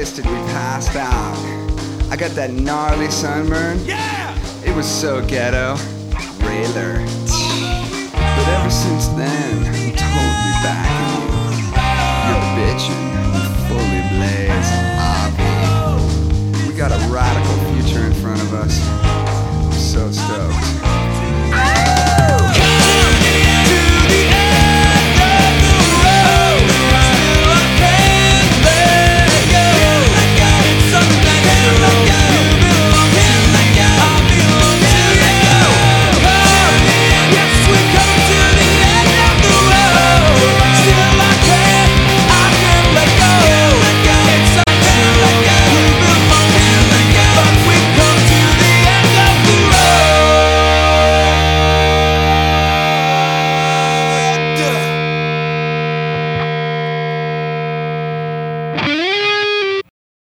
wasted, we passed out. I got that gnarly sunburn. Yeah! It was so ghetto. Railer. But ever since then, I'm totally backing you. You're bitchin'.